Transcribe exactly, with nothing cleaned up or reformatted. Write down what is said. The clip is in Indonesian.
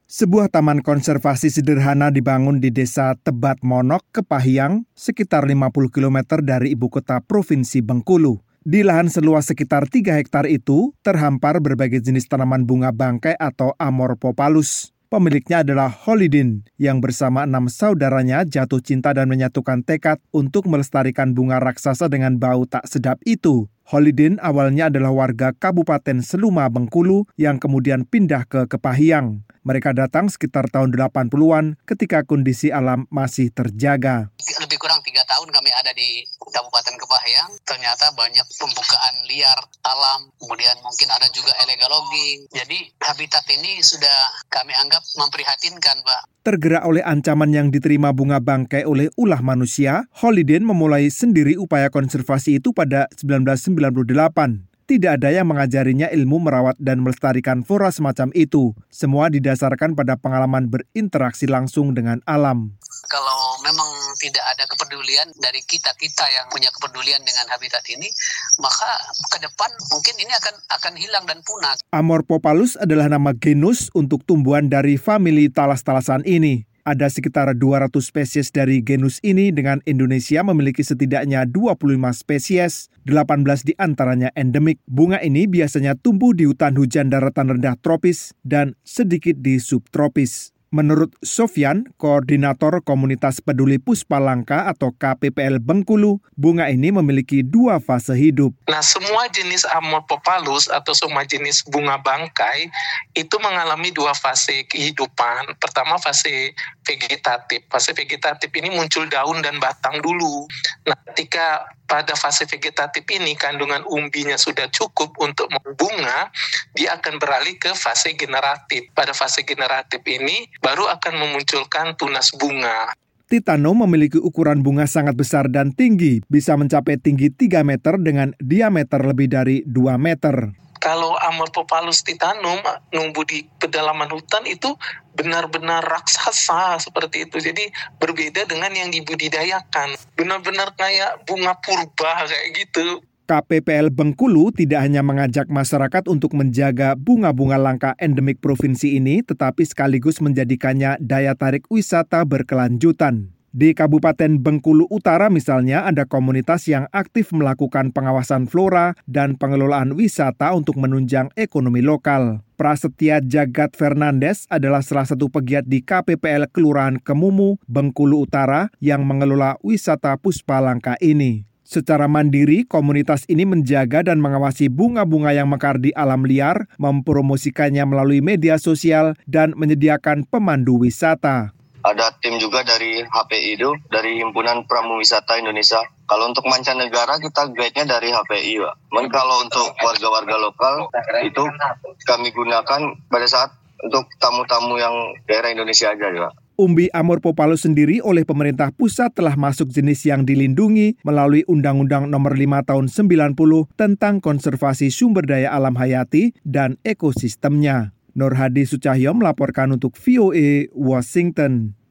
Sebuah taman konservasi sederhana dibangun di desa Tebat Monok, Kepahyang, sekitar lima puluh kilometer dari ibu kota Provinsi Bengkulu. Di lahan seluas sekitar tiga hektar itu, terhampar berbagai jenis tanaman bunga bangkai atau Amorphophallus. Pemiliknya adalah Holidin, yang bersama enam saudaranya jatuh cinta dan menyatukan tekad untuk melestarikan bunga raksasa dengan bau tak sedap itu. Holidin awalnya adalah warga Kabupaten Seluma, Bengkulu, yang kemudian pindah ke Kepahyang. Mereka datang sekitar tahun delapan puluhan ketika kondisi alam masih terjaga. Lebih kurang tiga tahun kami ada di Kabupaten Kepahyang. Ternyata banyak pembukaan liar alam, kemudian mungkin ada juga illegal logging. Jadi habitat ini sudah kami anggap memprihatinkan, Pak. Tergerak oleh ancaman yang diterima bunga bangkai oleh ulah manusia, Holidin memulai sendiri upaya konservasi itu pada sembilan belas sembilan puluh delapan. Tidak ada yang mengajarinya ilmu merawat dan melestarikan flora semacam itu. Semua didasarkan pada pengalaman berinteraksi langsung dengan alam. Kalau memang tidak ada kepedulian dari kita-kita yang punya kepedulian dengan habitat ini, maka ke depan mungkin ini akan akan hilang dan punah. Amorphophallus adalah nama genus untuk tumbuhan dari famili talas-talasan ini. Ada sekitar dua ratus spesies dari genus ini, dengan Indonesia memiliki setidaknya dua puluh lima spesies, delapan belas di antaranya endemik. Bunga ini biasanya tumbuh di hutan hujan daratan rendah tropis dan sedikit di subtropis. Menurut Sofyan, koordinator komunitas peduli Puspa Langka atau K P P L Bengkulu, bunga ini memiliki dua fase hidup. Nah, semua jenis Amorphophallus atau semua jenis bunga bangkai itu mengalami dua fase kehidupan. Pertama, fase vegetatif. Fase vegetatif ini muncul daun dan batang dulu. Nah, ketika pada fase vegetatif ini kandungan umbinya sudah cukup untuk membunga, dia akan beralih ke fase generatif. Pada fase generatif ini baru akan memunculkan tunas bunga. Titano memiliki ukuran bunga sangat besar dan tinggi, bisa mencapai tinggi tiga meter dengan diameter lebih dari dua meter. Kalau Amorphophallus titanum numbuh di pedalaman hutan itu benar-benar raksasa seperti itu. Jadi berbeda dengan yang dibudidayakan. Benar-benar kayak bunga purba kayak gitu. K P P L Bengkulu tidak hanya mengajak masyarakat untuk menjaga bunga-bunga langka endemik provinsi ini, tetapi sekaligus menjadikannya daya tarik wisata berkelanjutan. Di Kabupaten Bengkulu Utara misalnya, ada komunitas yang aktif melakukan pengawasan flora dan pengelolaan wisata untuk menunjang ekonomi lokal. Prasetya Jagat Fernandes adalah salah satu pegiat di K P P L Kelurahan Kemumu, Bengkulu Utara yang mengelola wisata Puspa Langka ini. Secara mandiri, komunitas ini menjaga dan mengawasi bunga-bunga yang mekar di alam liar, mempromosikannya melalui media sosial, dan menyediakan pemandu wisata. Ada tim juga dari H P I itu, dari Himpunan Pramuwisata Indonesia. Kalau untuk mancanegara kita guide-nya dari H P I, Pak. Men kalau untuk warga-warga lokal itu kami gunakan pada saat untuk tamu-tamu yang daerah Indonesia aja, Pak. Umbi Amorphophallus sendiri oleh pemerintah pusat telah masuk jenis yang dilindungi melalui Undang-Undang Nomor lima Tahun sembilan puluh tentang konservasi sumber daya alam hayati dan ekosistemnya. Nur Hadi Sucahyo melaporkan untuk V O A Washington.